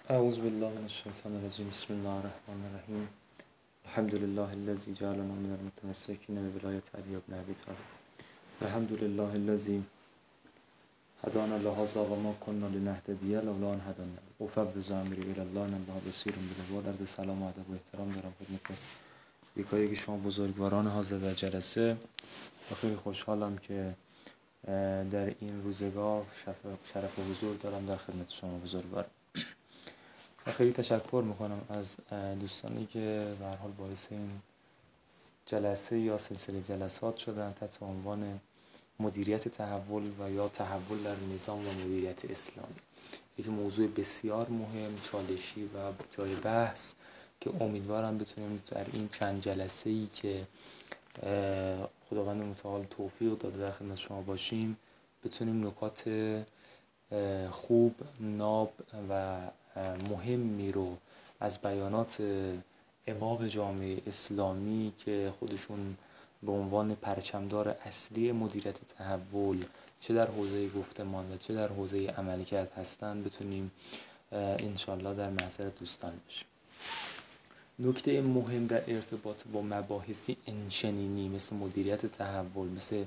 اعوذ بالله من الشیطان الرجیم. بسم الله الرحمن الرحیم. الحمد لله الذی جعلنا من المتمسکین بولایت علی بن ابی طالب. الحمد لله الذی هدانا لهذا و ما كنا لنهتدی لولا ان هدانا الله. افوض امری الی الله ان الله بصیر بالعباد. عرض سلام و ادب و احترام دارم خدمت یکایک شما بزرگواران حاضر در جلسه. و خیلی خوشحالم که در این روزگار شرف حضور دارم در خدمت شما بزرگواران. و خیلی تشکر میکنم از دوستانی که به هر حال باعث این جلسه یا سلسله جلسات شدن تحت عنوان مدیریت تحول و یا تحول در نظام و مدیریت اسلامی. یک موضوع بسیار مهم، چالشی و جای بحث که امیدوارم بتونیم در این چند جلسه‌ای که خداوند متعال توفیق داده در خدمت شما باشیم بتونیم نکات خوب، ناب و مهمی رو از بیانات امام جامعه اسلامی که خودشون به عنوان پرچمدار اصلی مدیریت تحول چه در حوزه گفتمان و چه در حوزه عملکرد هستند بتونیم انشالله در محضر دوستان باشیم. نکته مهم در ارتباط با مباحثی انشنینی مثل مدیریت تحول، مثل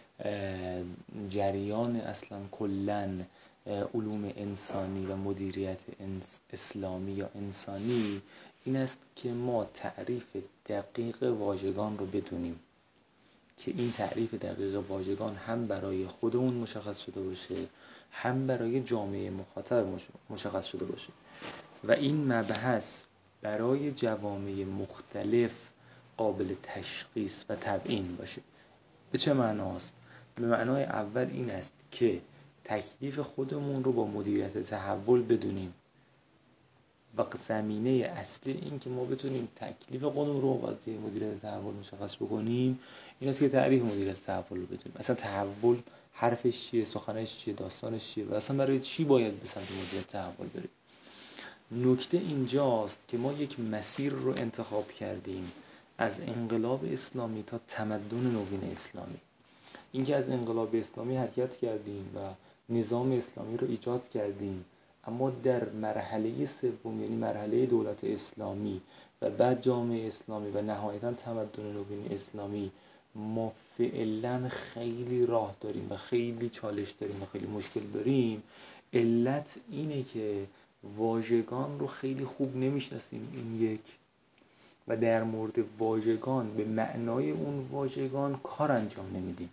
جریان اصلا کلن علوم انسانی و مدیریت اسلامی یا انسانی این است که ما تعریف دقیق واژگان رو بدونیم که این تعریف دقیق واژگان هم برای خودمون مشخص شده باشه هم برای جامعه مخاطب مشخص شده باشه و این مبحث برای جوامع مختلف قابل تشخیص و تبیین باشه. به چه معناست؟ به معنای اول این است که تکلیف خودمون رو با مدیریت تحول بدونیم و زمینه اصلی این که ما بتونیم تکلیف خودمون رو با مدیریت تحول مشخص بکنیم این است که تعریف مدیریت تحول رو بدونیم. اصلا تحول حرفش چیه، سخنش چیه، داستانش چیه و اصلا برای چی باید به سمت مدیریت تحول بریم. نکته اینجاست که ما یک مسیر رو انتخاب کردیم از انقلاب اسلامی تا تمدن نوین اسلامی. اینکه از انقلاب اسلامی حرکت کردیم و نظام اسلامی رو ایجاد کردیم، اما در مرحله سوم یعنی مرحله دولت اسلامی و بعد جامعه اسلامی و نهایتاً تمدن نوین اسلامی ما فعلا خیلی راه داریم و خیلی چالش داریم و خیلی مشکل داریم. علت اینه که واژگان رو خیلی خوب نمیشناسیم این یک و در مورد واژگان به معنای اون واژگان کار انجام نمیدیم.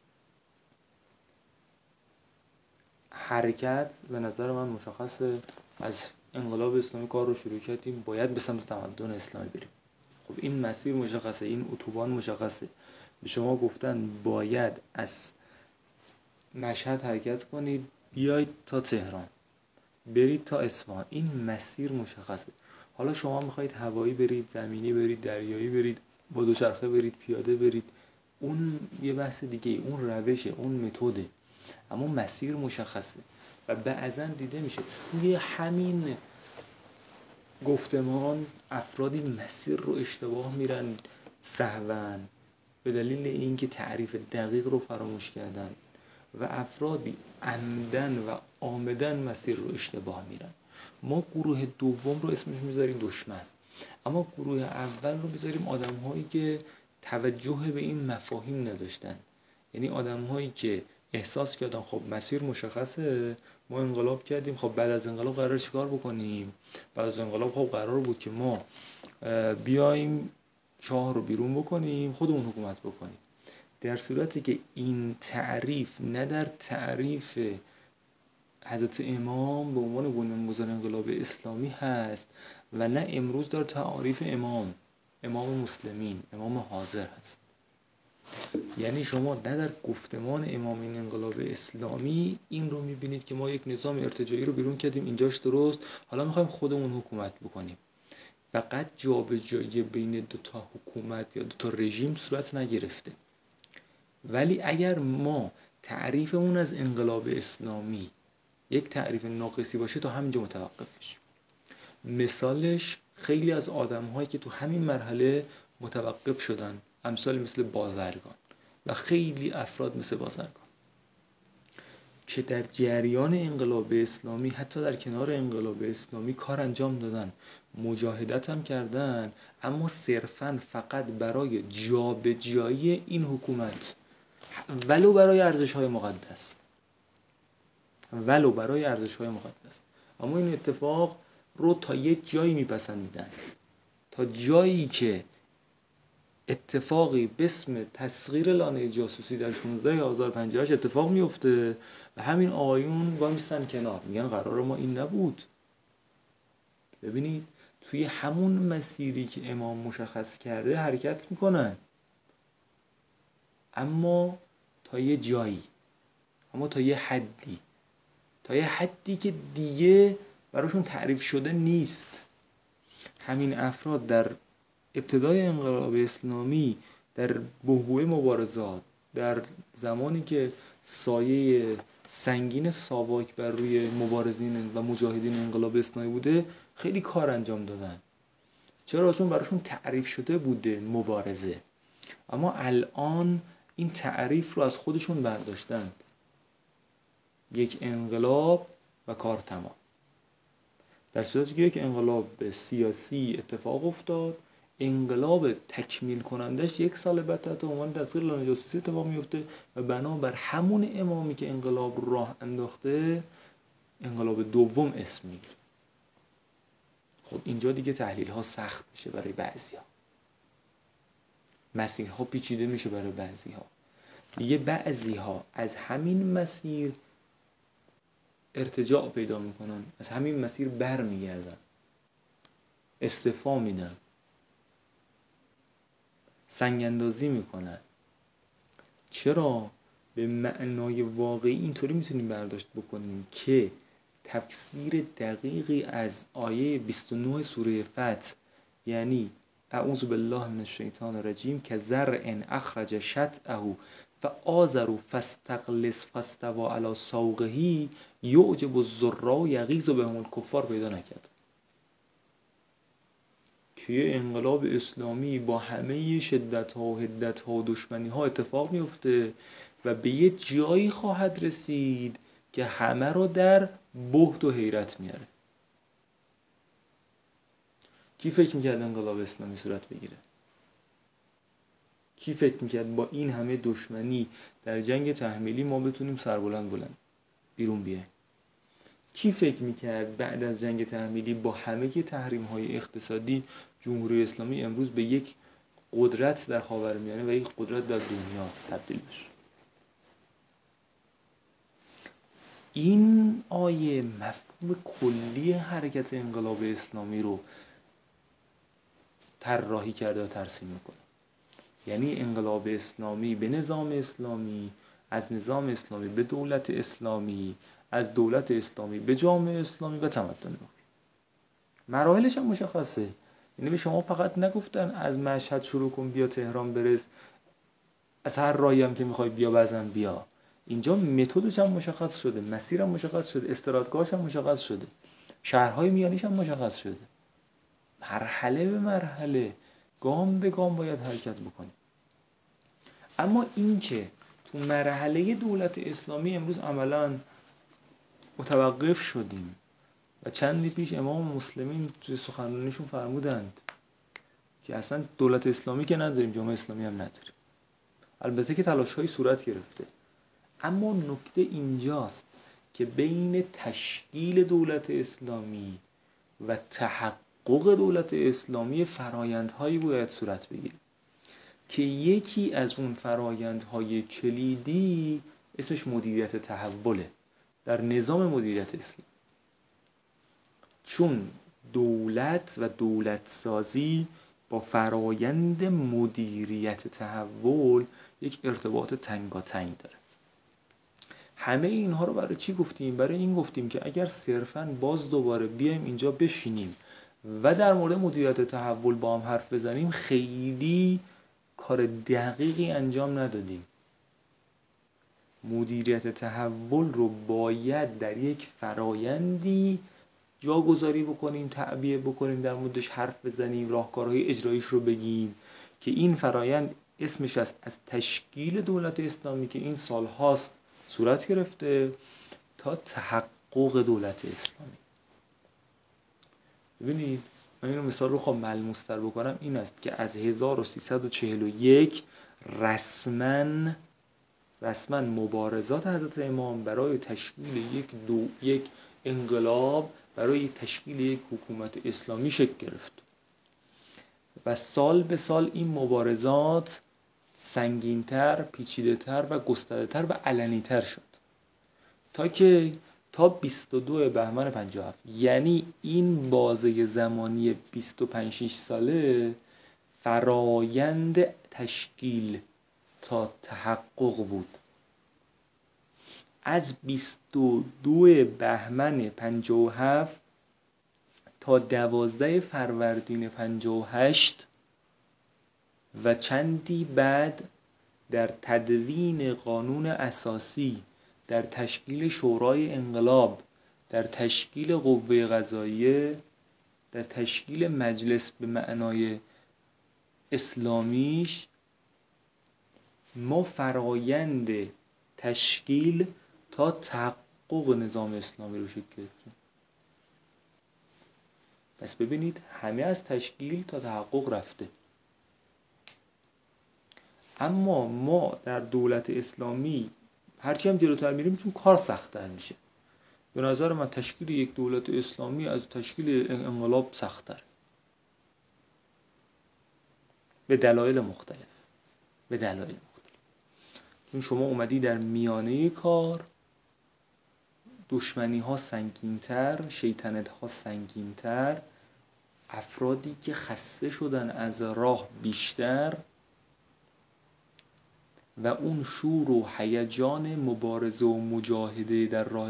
حرکت به نظر من مشخصه، از انقلاب اسلامی کار رو شروع کردیم باید به سمت تمدن اسلامی بریم. خب این مسیر مشخصه، این اتوبان مشخصه. به شما گفتن باید از مشهد حرکت کنید بیایید تا تهران، برید تا اصفهان. این مسیر مشخصه. حالا شما میخواید هوایی برید، زمینی برید، دریایی برید، با دوچرخه برید، پیاده برید، اون یه بحث دیگه، اون روشه، اون متده، اما مسیر مشخصه. و بعضا دیده میشه توی همین گفتمان افرادی مسیر رو اشتباه میرن سهواً به دلیل اینکه تعریف دقیق رو فراموش کردن و افرادی عمدن و عامدن مسیر رو اشتباه میرن. ما گروه دوم رو اسمش میذاریم دشمن، اما گروه اول رو میذاریم آدم هایی که توجه به این مفاهیم نداشتن. یعنی آدم هایی که احساس کردن خب مسیر مشخصه، ما انقلاب کردیم، خب بعد از انقلاب قرار چیکار بکنیم؟ بعد از انقلاب خب قرار بود که ما بیایم شاه رو بیرون بکنیم، خودمون حکومت بکنیم. در صورتی که این تعریف نه در تعریف حضرت امام به عنوان بنیانگذار انقلاب اسلامی هست و نه امروز در تعریف امام مسلمین، امام حاضر هست. یعنی شما نه در گفتمان امام این انقلاب اسلامی این رو میبینید که ما یک نظام ارتجاعی رو بیرون کردیم، اینجاش درست، حالا میخوایم خودمون حکومت بکنیم. فقط جابجایی بین دو تا حکومت یا دو تا رژیم صورت نگرفته. ولی اگر ما تعریفمون از انقلاب اسلامی یک تعریف ناقصی باشه تا همینجا متوقف بشیم. مثالش خیلی از آدم‌هایی که تو همین مرحله متوقف شدن، امثال مثل بازرگان و خیلی افراد مثل بازرگان که در جریان انقلاب اسلامی حتی در کنار انقلاب اسلامی کار انجام دادن، مجاهدت هم کردن، اما صرفاً فقط برای جابجایی این حکومت، ولو برای ارزش‌های مقدس، اما این اتفاق رو تا یه جایی میپسندیدن، تا جایی که اتفاقی به اسم تسخیر لانه جاسوسی در 16 آذر 58 اتفاق میفته و همین آقایون وامیستن کنار، میگن قرار ما این نبود. ببینید توی همون مسیری که امام مشخص کرده حرکت میکنن، اما تا یه جایی، اما تا یه حدی که دیگه براشون تعریف شده نیست. همین افراد در ابتدای انقلاب اسلامی، در بحبوحه مبارزات، در زمانی که سایه سنگین ساواک بر روی مبارزین و مجاهدین انقلاب اسلامی بوده، خیلی کار انجام دادن. چرا؟ چون براشون تعریف شده بوده مبارزه، اما الان این تعریف رو از خودشون برداشتند. یک انقلاب و کار تمام. در صورتی که یک انقلاب سیاسی اتفاق افتاد، انقلاب تکمیل کنندش 1 سال بعد تحت عنوان تسخیر لانه جاسوسی اتفاق میفته و بنابر همون امامی که انقلاب رو راه انداخته انقلاب دوم اسم میگیره. خب اینجا دیگه تحلیل ها سخت میشه برای بعضی ها، مسیرها پیچیده میشه برای بعضی ها. دیگه بعضی ها از همین مسیر ارتجاع پیدا میکنن، از همین مسیر بر میگردن، استعفا میدن، سنگ اندازی میکنن. چرا؟ به معنای واقعی اینطوری میتونیم برداشت بکنیم که تفسیر دقیقی از آیه 29 سوره فتح، یعنی اعوذ بالله من الشیطان الرجیم که زرع اخرج شطأه فآزروا فاستغلظ فاستوى علی سوقه یعجب الزراع یغیظ بهم الکفار پیدا نکرد. که انقلاب اسلامی با همه شدت‌ها و حدت‌ها و دشمنی‌ها اتفاق میفته و به یه جایی خواهد رسید که همه رو در بهت و حیرت میاره. کی فکر میکرد انقلاب اسلامی صورت بگیره؟ کی فکر میکرد با این همه دشمنی در جنگ تحمیلی ما بتونیم سربلند بیرون بیایم؟ کی فکر میکرد بعد از جنگ تحمیلی با همه تحریم‌های اقتصادی جمهوری اسلامی امروز به یک قدرت در خاورمیانه و یک قدرت در دنیا تبدیل بشه؟ این آیه مفهوم کلی حرکت انقلاب اسلامی رو طراحی کرده و ترسیم میکنه. یعنی انقلاب اسلامی به نظام اسلامی، از نظام اسلامی به دولت اسلامی، از دولت اسلامی به جامعه اسلامی و تمدن نوحی. مراحلش هم مشخصه. یعنی به شما فقط نگفتن از مشهد شروع کن بیا تهران برس، از هر راهی هم که میخوای بیا بزن بیا. اینجا متدش هم مشخص شده، مسیرم مشخص شده، استراتژیش هم مشخص شده، شهرهای میانیش هم مشخص شده. مرحله به مرحله، گام به گام باید حرکت بکنیم. اما این که تو مرحله دولت اسلامی امروز عملاً متوقف شدیم و چندی پیش امام مسلمین توی سخنرانیشون فرمودند که اصلا دولت اسلامی که نداریم، جامعه اسلامی هم نداریم. البته که تلاش‌های صورت گرفته، اما نکته اینجاست که بین تشکیل دولت اسلامی و تحقق دولت اسلامی فرایندهایی باید صورت بگیره که یکی از اون فرایندهای کلیدی اسمش مدیریت تحوله در نظام مدیریت اسلامی. چون دولت و دولت سازی با فرایند مدیریت تحول یک ارتباط تنگاتنگ داره. همه اینها رو برای چی گفتیم؟ برای این گفتیم که اگر صرفاً باز دوباره بیایم اینجا بشینیم و در مورد مدیریت تحول با هم حرف بزنیم، خیلی کار دقیقی انجام ندادیم. مدیریت تحول رو باید در یک فرایندی جاگذاری بکنیم، تعبیه بکنیم، در موردش حرف بزنیم، راهکارهای اجراییش رو بگیم که این فرایند اسمش از تشکیل دولت اسلامی که این سال هاست صورت گرفته تا تحقق دولت اسلامی. ببینید من اینو مثال رو خواهم ملموس‌تر بکنم، این است که از 1341 رسما مبارزات حضرت امام برای تشکیل یک انقلاب، برای تشکیل یک حکومت اسلامی شکل گرفت و سال به سال این مبارزات سنگین‌تر، پیچیده‌تر و گسترده‌تر و علنی‌تر شد تا 22 بهمن 57. یعنی این بازه زمانی 25-6 ساله فرایند تشکیل تا تحقق بود. از 22 بهمن 57 تا 12 فروردین 58 و چندی بعد در تدوین قانون اساسی، در تشکیل شورای انقلاب، در تشکیل قوه قضاییه، در تشکیل مجلس به معنای اسلامیش، ما فرایند تشکیل تا تحقق نظام اسلامی رو شکل گرفتیم. پس ببینید همه از تشکیل تا تحقق رفته، اما ما در دولت اسلامی هرچی هم جلوتر میریم چون کار سخت‌تر میشه. به نظر من تشکیل یک دولت اسلامی از تشکیل انقلاب سخت‌تر به دلایل مختلف. چون شما اومدی در میانه کار، دشمنی ها سنگین‌تر، شیطنت ها سنگین‌تر، افرادی که خسته شدن از راه بیشتر و اون شور و هیجان مبارزه و مجاهده در راه